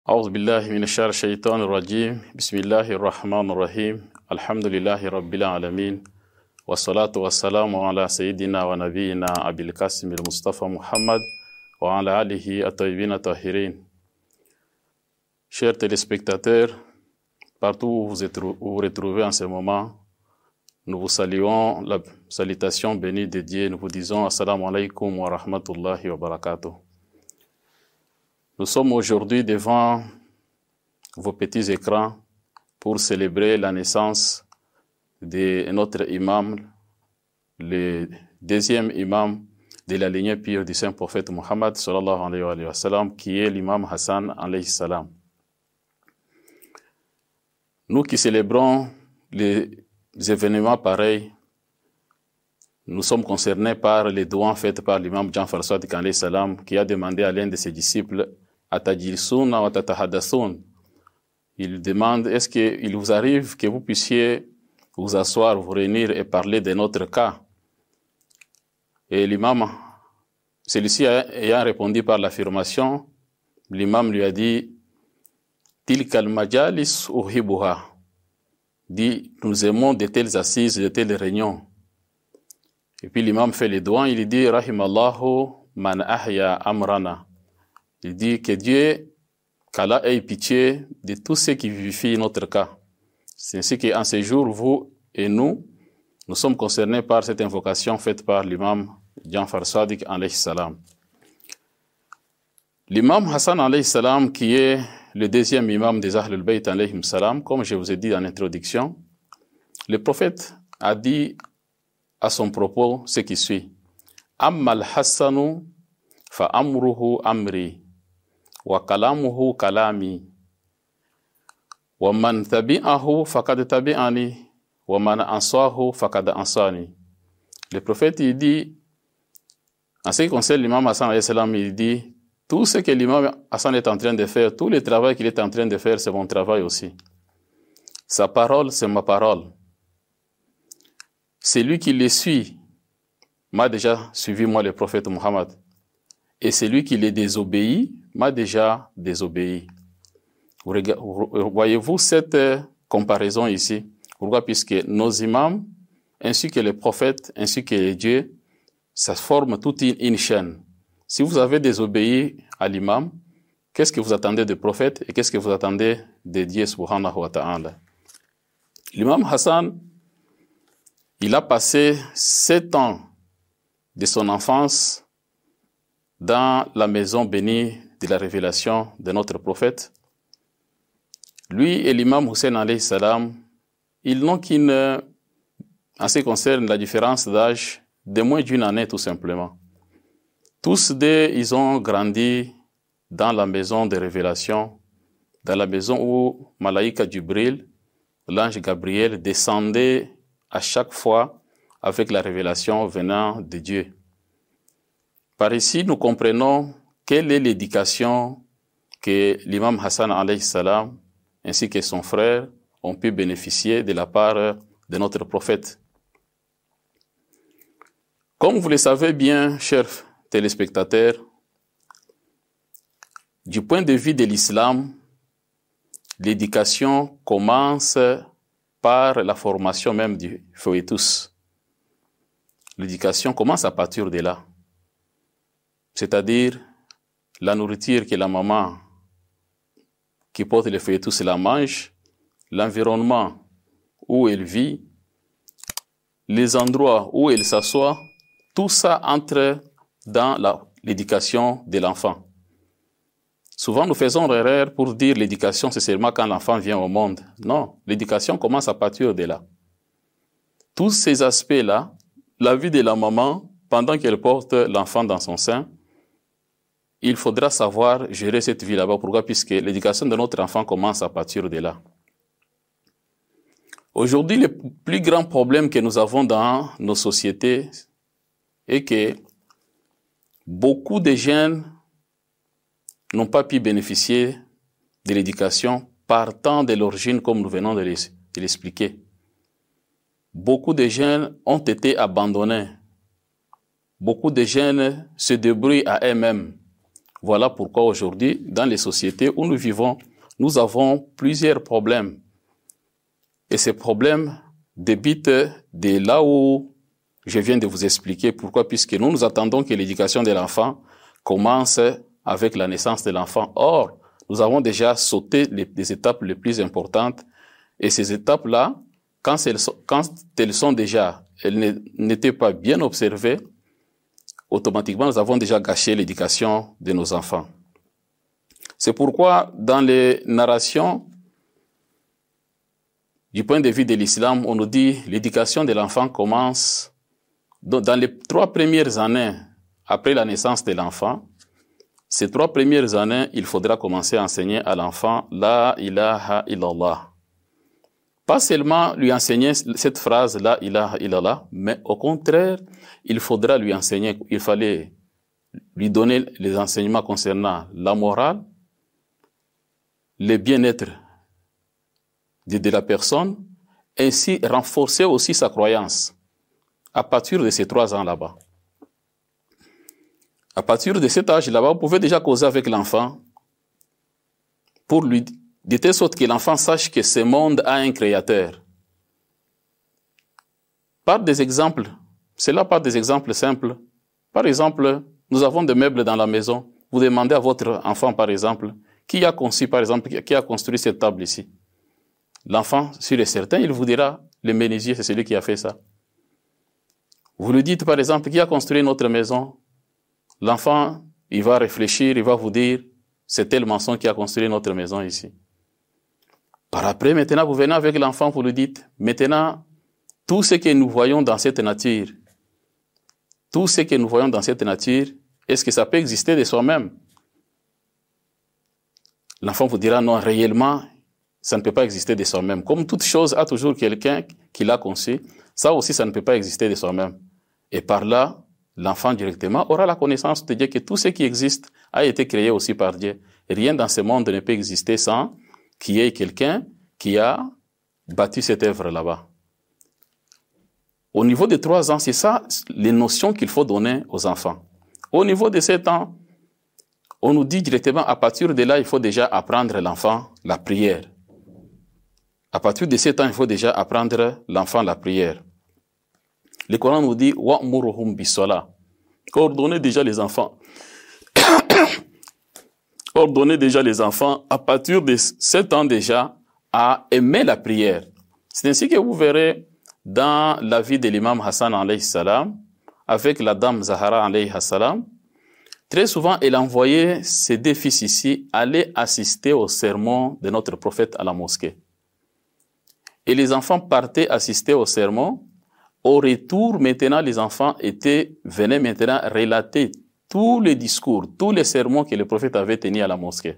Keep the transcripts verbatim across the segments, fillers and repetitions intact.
أعوذ بالله من الشر الشيطان الرجيم بسم الله الرحمن الرحيم الحمد لله رب العالمين والصلاة والسلام على سيدنا ونبينا أبي القاسم المصطفى محمد وعلى آله الطيبين الطاهرين. Chers téléspectateurs, partout où vous êtes, où vous retrouvez en ce moment, nous vous saluons la salutation bénie de Dieu. Nous vous disons Assalamu alaikum wa rahmatullahi wa barakatuh. Nous sommes aujourd'hui devant vos petits écrans pour célébrer la naissance de notre imam, le deuxième imam de la lignée pure du saint prophète Muhammad sallallahu alayhi wa sallam, qui est l'imam Hassan alayhi salam. Nous qui célébrons les événements pareils, nous sommes concernés par les doigts faits par l'imam Ja'far Sadiq alayhi salam, qui a demandé à l'un de ses disciples Atajilsouna wa tatahaddasoun. Il demande, est-ce qu'il vous arrive que vous puissiez vous asseoir, vous réunir et parler de notre cas? Et l'imam, celui-ci ayant répondu par l'affirmation, l'imam lui a dit, Tilkal majalis uhibuha. Dit, nous aimons de telles assises, de telles réunions. Et puis l'imam fait les doigts, il dit, Rahimallahu man ahya amrana. Il dit que Dieu, qu'Allah ait pitié de tous ceux qui vivifient notre cas. C'est ainsi qu'en ce jour, vous et nous, nous sommes concernés par cette invocation faite par l'imam Ja'far Sadiq alayhi salam. L'imam Hassan alayhi salam, qui est le deuxième imam des Ahlul Bayt alayhim salam, comme je vous ai dit en introduction, le prophète a dit à son propos ce qui suit. Ammal Hassanu fa amruhu amri. Wa kalamuhu kalami. Wa man tabi'ahu faqad tabi'ani. Wa man ansahu faqad ansani. Le prophète, il dit, en ce qui concerne l'imam Hassan alayhi salam, il dit, tout ce que l'imam Hassan est en train de faire, tout le travail qu'il est en train de faire, c'est mon travail aussi. Sa parole, c'est ma parole. Celui qui le suit m'a déjà suivi, moi, le prophète Muhammad. Et celui qui les désobéit m'a déjà désobéi. Voyez-vous cette comparaison ici? Pourquoi? Puisque nos imams, ainsi que les prophètes, ainsi que les dieux, ça forme toute une, une chaîne. Si vous avez désobéi à l'imam, qu'est-ce que vous attendez des prophètes et qu'est-ce que vous attendez de Dieu subhanahu wa ta'ala? L'imam Hassan, il a passé sept ans de son enfance dans la maison bénie de la révélation de notre prophète. Lui et l'imam Hussein alayhi salam, ils n'ont qu'une, en ce qui concerne la différence d'âge, de moins d'une année tout simplement. Tous deux, ils ont grandi dans la maison de révélation, dans la maison où Malaïka Jibril, l'ange Gabriel, descendait à chaque fois avec la révélation venant de Dieu. Par ici, nous comprenons quelle est l'éducation que l'imam Hassan alayhi salam ainsi que son frère ont pu bénéficier de la part de notre prophète. Comme vous le savez bien, chers téléspectateurs, du point de vue de l'islam, l'éducation commence par la formation même du fœtus. L'éducation commence à partir de là. C'est-à-dire la nourriture que la maman qui porte le fœtus la mange, l'environnement où elle vit, les endroits où elle s'assoit, tout ça entre dans la, l'éducation de l'enfant. Souvent, nous faisons l'erreur pour dire l'éducation, c'est seulement quand l'enfant vient au monde. Non, l'éducation commence à partir de là. Tous ces aspects-là, la vie de la maman, pendant qu'elle porte l'enfant dans son sein, il faudra savoir gérer cette vie là-bas. Pourquoi? Puisque l'éducation de notre enfant commence à partir de là. Aujourd'hui, le plus grand problème que nous avons dans nos sociétés est que beaucoup de jeunes n'ont pas pu bénéficier de l'éducation partant de l'origine, comme nous venons de l'expliquer. Beaucoup de jeunes ont été abandonnés. Beaucoup de jeunes se débrouillent à eux-mêmes. Voilà pourquoi aujourd'hui, dans les sociétés où nous vivons, nous avons plusieurs problèmes. Et ces problèmes débutent de là où je viens de vous expliquer. Pourquoi? Puisque nous nous attendons que l'éducation de l'enfant commence avec la naissance de l'enfant. Or, nous avons déjà sauté les, les étapes les plus importantes. Et ces étapes-là, quand elles sont, quand elles sont déjà, elles n'étaient pas bien observées, automatiquement, nous avons déjà gâché l'éducation de nos enfants. C'est pourquoi, dans les narrations, du point de vue de l'islam, on nous dit l'éducation de l'enfant commence dans les trois premières années après la naissance de l'enfant. Ces trois premières années, il faudra commencer à enseigner à l'enfant La ilaha illallah. Pas seulement lui enseigner cette phrase La ilaha illallah, mais au contraire, il faudra lui enseigner, il fallait lui donner les enseignements concernant la morale, le bien-être de, de la personne, ainsi renforcer aussi sa croyance à partir de ces trois ans là-bas. À partir de cet âge là-bas, vous pouvez déjà causer avec l'enfant pour lui, de telle sorte que l'enfant sache que ce monde a un créateur. Par des exemples, c'est là par des exemples simples. Par exemple, nous avons des meubles dans la maison. Vous demandez à votre enfant, par exemple, qui a conçu, par exemple, qui a construit cette table ici. L'enfant, sûr et certain, il vous dira, le menuisier, c'est celui qui a fait ça. Vous lui dites, par exemple, qui a construit notre maison. L'enfant, il va réfléchir, il va vous dire, c'est tel maçon qui a construit notre maison ici. Par après, maintenant, vous venez avec l'enfant, vous lui dites, maintenant, tout ce que nous voyons dans cette nature, tout ce que nous voyons dans cette nature, est-ce que ça peut exister de soi-même? L'enfant vous dira, non, réellement, ça ne peut pas exister de soi-même. Comme toute chose a toujours quelqu'un qui l'a conçu, ça aussi, ça ne peut pas exister de soi-même. Et par là, l'enfant directement aura la connaissance de Dieu que tout ce qui existe a été créé aussi par Dieu. Rien dans ce monde ne peut exister sans qu'il y ait quelqu'un qui a bâti cette œuvre là-bas. Au niveau de trois ans, c'est ça les notions qu'il faut donner aux enfants. Au niveau de sept ans, on nous dit directement, à partir de là, il faut déjà apprendre l'enfant la prière. À partir de sept ans, il faut déjà apprendre l'enfant la prière. Le Coran nous dit, wa'muruhum bis-salah. Ordonnez déjà les enfants. Ordonnez déjà les enfants, à partir de sept ans déjà, à aimer la prière. C'est ainsi que vous verrez dans la vie de l'imam Hassan alayhi salam, avec la dame Zahara alayhi salam, très souvent, elle envoyait ses deux fils ici aller assister au sermon de notre prophète à la mosquée. Et les enfants partaient assister au sermon. Au retour, maintenant, les enfants étaient, venaient maintenant relater tous les discours, tous les sermons que le prophète avait tenus à la mosquée.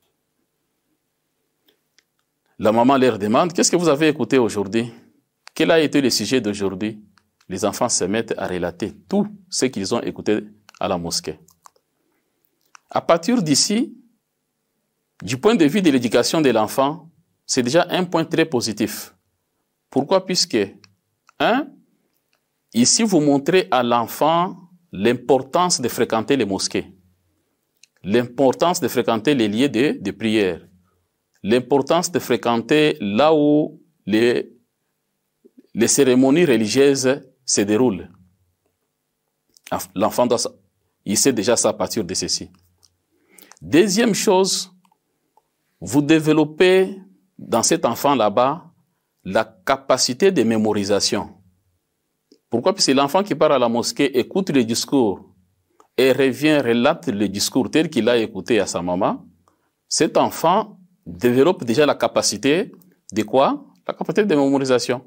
La maman leur demande, qu'est-ce que vous avez écouté aujourd'hui? Quel a été le sujet d'aujourd'hui? Les enfants se mettent à relater tout ce qu'ils ont écouté à la mosquée. À partir d'ici, du point de vue de l'éducation de l'enfant, c'est déjà un point très positif. Pourquoi? Puisque, un, ici vous montrez à l'enfant l'importance de fréquenter les mosquées, l'importance de fréquenter les lieux de, de prière, l'importance de fréquenter là où les, les cérémonies religieuses se déroulent. L'enfant doit, il sait déjà ça à partir de ceci. Deuxième chose, vous développez dans cet enfant là-bas la capacité de mémorisation. Pourquoi? Parce que l'enfant qui part à la mosquée écoute le discours et revient, relate le discours tel qu'il a écouté à sa maman. Cet enfant développe déjà la capacité de quoi? La capacité de mémorisation.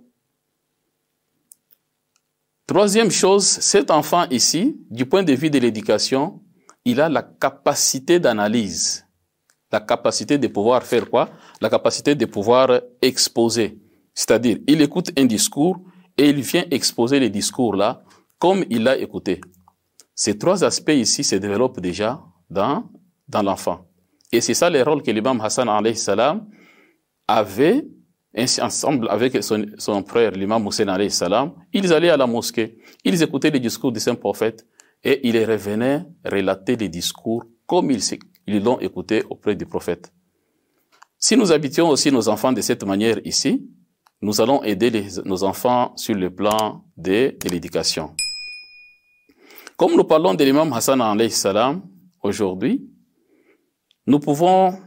Troisième chose, cet enfant ici, du point de vue de l'éducation, il a la capacité d'analyse, la capacité de pouvoir faire quoi? La capacité de pouvoir exposer. C'est-à-dire, il écoute un discours et il vient exposer le discours-là comme il l'a écouté. Ces trois aspects ici se développent déjà dans, dans l'enfant. Et c'est ça le rôle que l'imam Hassan alayhi salam avait, ensemble avec son, son frère, l'imam Hussein alayhi salam. Ils allaient à la mosquée, ils écoutaient les discours du saint prophète et ils revenaient relater les discours comme ils ils l'ont écouté auprès du prophète. Si nous habitions aussi nos enfants de cette manière ici, nous allons aider les, nos enfants sur le plan de, de l'éducation. Comme nous parlons de l'imam Hassan alayhi salam aujourd'hui, nous pouvons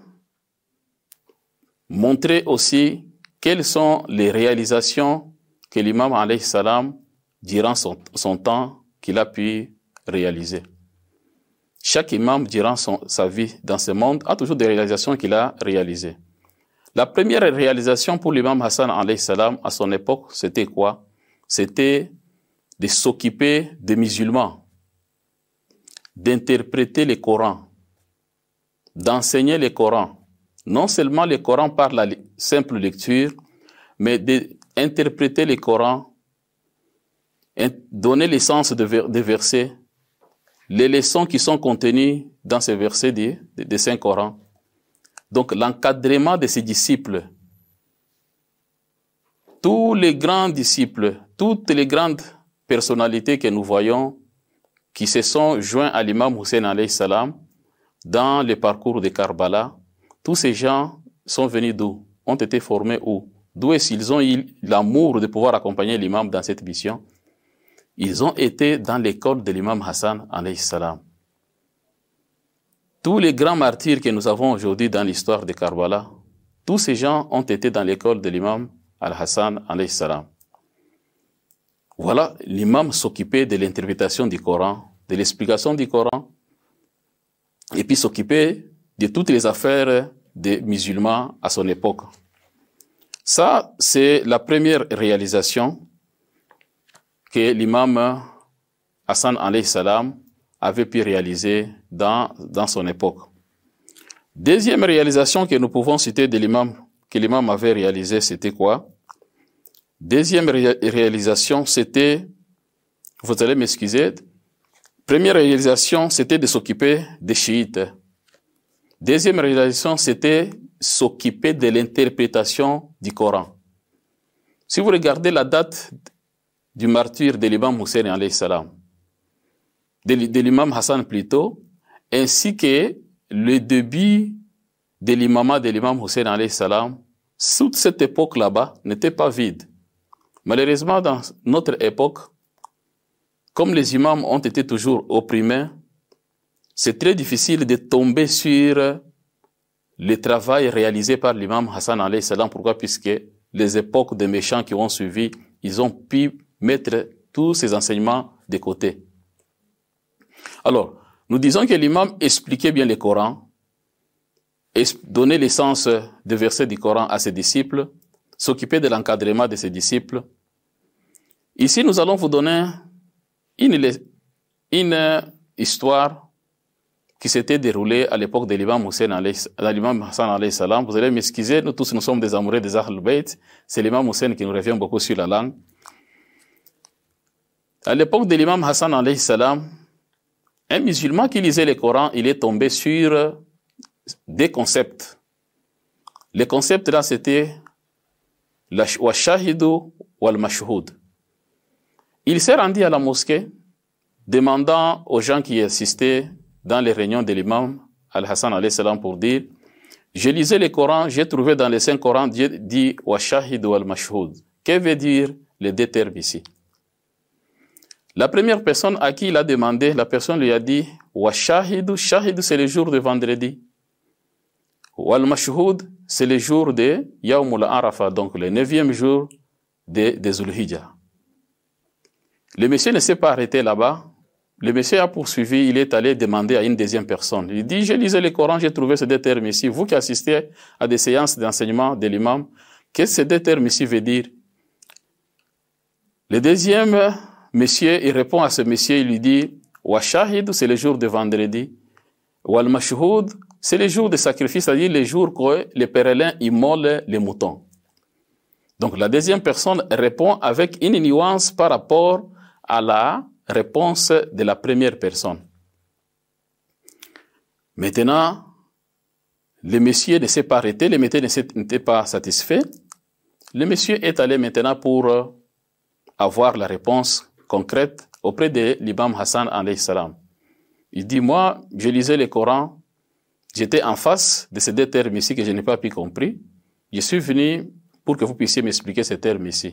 montrer aussi quelles sont les réalisations que l'imam alayhi salam, durant son, son temps, qu'il a pu réaliser. Chaque imam, durant son, sa vie dans ce monde, a toujours des réalisations qu'il a réalisées. La première réalisation pour l'imam Hassan alayhi salam à son époque, c'était quoi? C'était de s'occuper des musulmans, d'interpréter le Coran, d'enseigner le Coran. Non seulement le Coran par la simple lecture, mais d'interpréter le Coran, donner le sens des versets, les leçons qui sont contenues dans ces versets du Saint-Coran. Donc l'encadrement de ses disciples. Tous les grands disciples, toutes les grandes personnalités que nous voyons qui se sont joints à l'imam Hussein alayhi salam dans le parcours de Karbala, tous ces gens sont venus d'où? Ont été formés où? D'où est-ce qu'ils ont eu l'amour de pouvoir accompagner l'imam dans cette mission? Ils ont été dans l'école de l'imam Hassan alayhi salam. Tous les grands martyrs que nous avons aujourd'hui dans l'histoire de Karbala, tous ces gens ont été dans l'école de l'imam al-Hassan alayhi salam. Voilà, l'imam s'occupait de l'interprétation du Coran, de l'explication du Coran, et puis s'occupait de toutes les affaires des musulmans à son époque. Ça, c'est la première réalisation que l'imam Hassan alayhi salam avait pu réaliser dans, dans son époque. Deuxième réalisation que nous pouvons citer de l'imam, que l'imam avait réalisé, c'était quoi? Deuxième ré réalisation, c'était, vous allez m'excuser, première réalisation, c'était de s'occuper des chiites. Deuxième réalisation, c'était s'occuper de l'interprétation du Coran. Si vous regardez la date du martyre de l'imam Hussein alayhi salam, de, de l'imam Hassan plutôt, ainsi que le début de l'imama de l'imam Hussein alayhi salam, toute cette époque là-bas n'était pas vide. Malheureusement, dans notre époque, comme les imams ont été toujours opprimés, c'est très difficile de tomber sur le travail réalisé par l'imam Hassan alayhi salam. Pourquoi? Puisque les époques des méchants qui ont suivi, ils ont pu mettre tous ces enseignements de côté. Alors, nous disons que l'imam expliquait bien le Coran, donnait l'essence des versets du Coran à ses disciples, s'occupait de l'encadrement de ses disciples. Ici, nous allons vous donner une, une histoire qui s'était déroulée à l'époque de l'imam Hussein l'imam Hassan alayhi salam. Vous allez m'excuser, nous tous nous sommes des amoureux des Ahl Bayt. C'est l'imam Hussein qui nous revient beaucoup sur la langue. À l'époque de l'imam Hassan alayhi salam, un musulman qui lisait le Coran, il est tombé sur des concepts. Les concepts là, c'était wa shahidu wal mashhud. Il s'est rendu à la mosquée, demandant aux gens qui assistaient dans les réunions de l'imam al-Hassan alayhi salam pour dire, je lisais le Coran, j'ai trouvé dans les cinq Corans dit wa shahidu wal mashhud. Que veut dire les deux termes ici? La première personne à qui il a demandé, la personne lui a dit wa shahidu, shahidu c'est le jour de vendredi. Wal mashhud, c'est le jour de Yawmul Arafa, donc le neuvième jour de, de Zulhijjah. Le monsieur ne s'est pas arrêté là-bas. Le monsieur a poursuivi, il est allé demander à une deuxième personne. Il dit, j'ai lisé le Coran, j'ai trouvé ces deux termes ici. Vous qui assistez à des séances d'enseignement de l'imam, qu'est-ce que ces deux termes ici veulent dire? Le deuxième monsieur, il répond à ce monsieur, il lui dit, wa shahid, c'est le jour de vendredi. Wal mashhud, c'est le jour de sacrifice, c'est-à-dire le jour que les pèlerins immolent les moutons. Donc la deuxième personne répond avec une nuance par rapport à la réponse de la première personne. Maintenant, le monsieur ne s'est pas arrêté, le monsieur n'était pas satisfait. Le monsieur est allé maintenant pour avoir la réponse concrète auprès de l'imam Hassan alayhi salam. Il dit, moi, je lisais le Coran, j'étais en face de ces deux termes ici que je n'ai pas pu comprendre. Je suis venu pour que vous puissiez m'expliquer ces termes ici.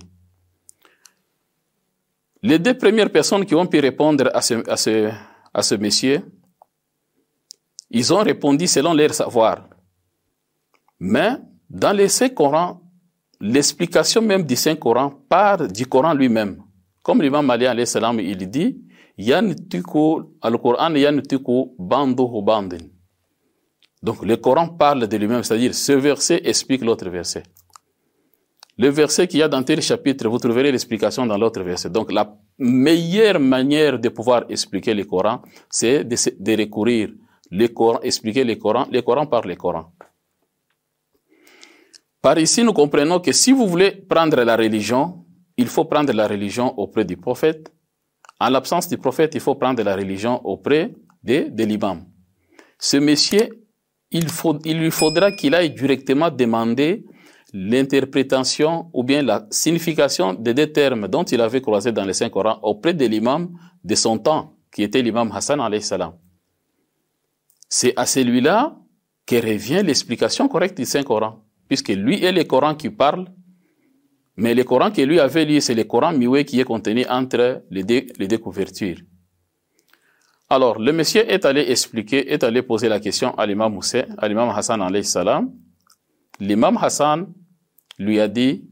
Les deux premières personnes qui ont pu répondre à ce, à ce, à ce monsieur, ils ont répondu selon leur savoir. Mais dans le Saint-Coran, l'explication même du Saint-Coran part du Coran lui-même. Comme l'imam Ali alayhi salam, il dit, Yantiku, al-Coran yantiku banduhu bandin. Donc le Coran parle de lui-même, c'est-à-dire ce verset explique l'autre verset. Le verset qu'il y a dans tel chapitre, vous trouverez l'explication dans l'autre verset. Donc la meilleure manière de pouvoir expliquer le Coran, c'est de, de recourir le Coran, expliquer le Coran, le Coran par le Coran. Par ici, nous comprenons que si vous voulez prendre la religion, il faut prendre la religion auprès du prophète. En l'absence du prophète, il faut prendre la religion auprès de, de l'imam. Ce monsieur, il, faut, il lui faudra qu'il aille directement demander l'interprétation ou bien la signification des deux termes dont il avait croisé dans le Saint-Coran auprès de l'imam de son temps, qui était l'imam Hassan alayhi salam. C'est à celui-là que revient l'explication correcte du Saint-Coran, puisque lui est le Coran qui parle, mais le Coran que lui avait lu, c'est le Coran muet qui est contenu entre les deux, les deux couvertures. Alors, le monsieur est allé expliquer, est allé poser la question à l'imam Moussa, à l'imam Hassan alayhi salam. L'imam Hassan lui a dit,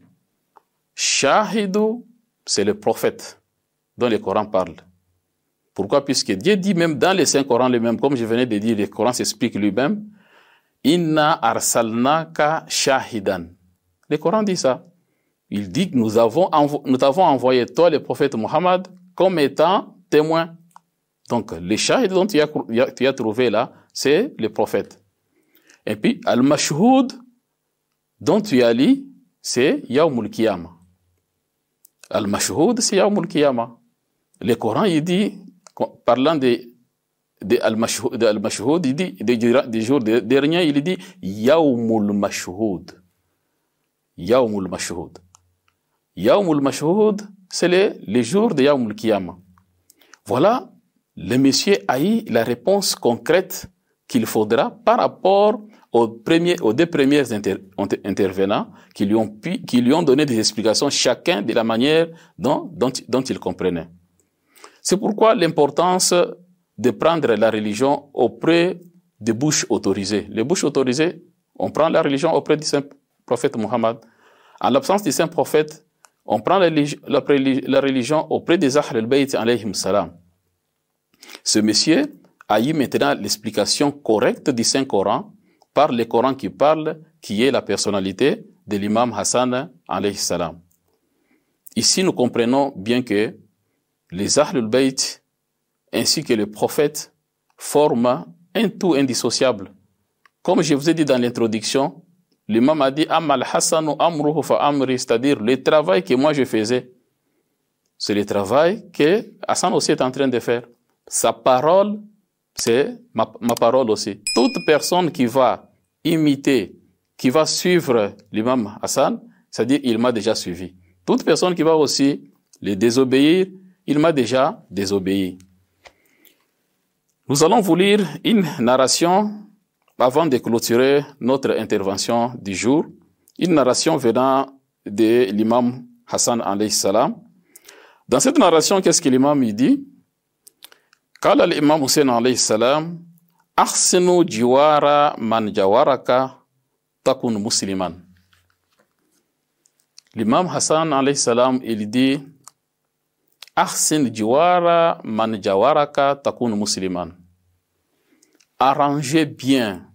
Shahidou, c'est le prophète dont le Coran parle. Pourquoi? Puisque Dieu dit même dans le Saint-Coran lui-même, comme je venais de dire, le Coran s'explique lui-même, Inna arsalnaka shahidan. Le Coran dit ça. Il dit que nous avons, nous t'avons envoyé, toi, le prophète Mohammed, comme étant témoin. Donc, le shahid dont tu as, tu as trouvé là, c'est le prophète. Et puis, al-mashhoud, dont tu as lu, c'est Yawmul Qiyamah. Al-mashhoud, c'est Yawmul Qiyamah. Le Coran, il dit, parlant de, de al-mashhoud, de al-mashhoud, il dit, des jours derniers, il dit Yawmul mashhoud. Yawmul mashhoud. Yawmul mashhoud, c'est le, le jour de Yawmul Qiyamah. Voilà, le monsieur a eu la réponse concrète qu'il faudra par rapport aux, premiers, aux deux premiers inter, intervenants qui lui, ont pu, qui lui ont donné des explications chacun de la manière dont, dont, dont il comprenait. C'est pourquoi l'importance de prendre la religion auprès des bouches autorisées. Les bouches autorisées, on prend la religion auprès du saint prophète Mohammed. En l'absence du saint prophète, on prend la, la, la religion auprès des Ahl al-Bayt alayhim salam. Ce monsieur a eu maintenant l'explication correcte du Saint-Coran par le Coran qui parle, qui est la personnalité de l'imam Hassan alayhi salam. Ici, nous comprenons bien que les Ahl al-Bayt ainsi que le prophète forment un tout indissociable. Comme je vous ai dit dans l'introduction, l'imam a dit Amal Hassanu amruhu fa amri, c'est-à-dire le travail que moi je faisais, c'est le travail que Hassan aussi est en train de faire. Sa parole, c'est ma, ma parole aussi. Toute personne qui va imiter, qui va suivre l'imam Hassan, c'est-à-dire il m'a déjà suivi. Toute personne qui va aussi le désobéir, il m'a déjà désobéi. Nous allons vous lire une narration avant de clôturer notre intervention du jour. Une narration venant de l'imam Hassan alayhi salam. Dans cette narration, qu'est-ce que l'imam il dit? قال الإمام حسين عليه السلام أحسن جوار من جوارك تكون مسلما. L'imam Hassan alayhi salam il dit أحسن جوار من جوارك تكون مسلما. Arrangez bien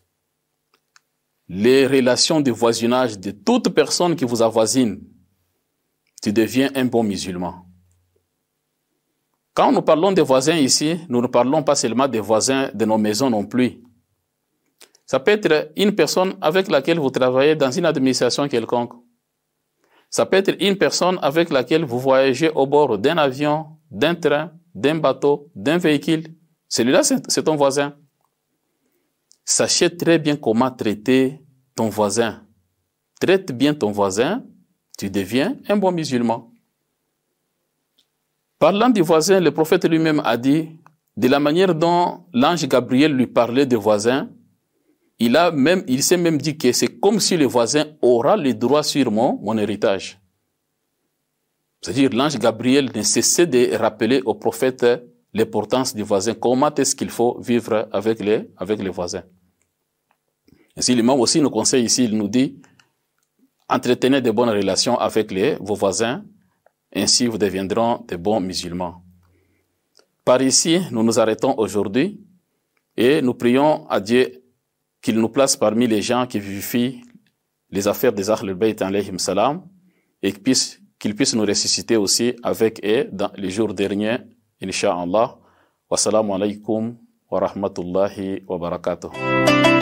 les relations de voisinage de toute personne qui vous avoisine. Tu deviens un bon musulman. Quand nous parlons des voisins ici, nous ne parlons pas seulement des voisins de nos maisons non plus. Ça peut être une personne avec laquelle vous travaillez dans une administration quelconque. Ça peut être une personne avec laquelle vous voyagez au bord d'un avion, d'un train, d'un bateau, d'un véhicule. Celui-là, c'est ton voisin. Sachez très bien comment traiter ton voisin. Traite bien ton voisin, tu deviens un bon musulman. Parlant du voisin, le prophète lui-même a dit de la manière dont l'ange Gabriel lui parlait des voisins, il a même, il s'est même dit que c'est comme si le voisin aura le droit sur mon, mon héritage. C'est-à-dire, l'ange Gabriel ne cessait de rappeler au prophète l'importance du voisin, comment est-ce qu'il faut vivre avec les, avec les voisins. Ainsi, l'imam aussi nous conseille ici, il nous dit, entretenez de bonnes relations avec les, vos voisins, ainsi vous deviendrez de bons musulmans. Par ici, nous nous arrêtons aujourd'hui et nous prions à Dieu qu'il nous place parmi les gens qui vivifient les affaires des Ahl al-Bayt alayhim salam et qu'il puisse, qu'il puisse nous ressusciter aussi avec eux dans les jours derniers, Inch'Allah. Wassalamu alaikum wa rahmatullahi wa barakatuh.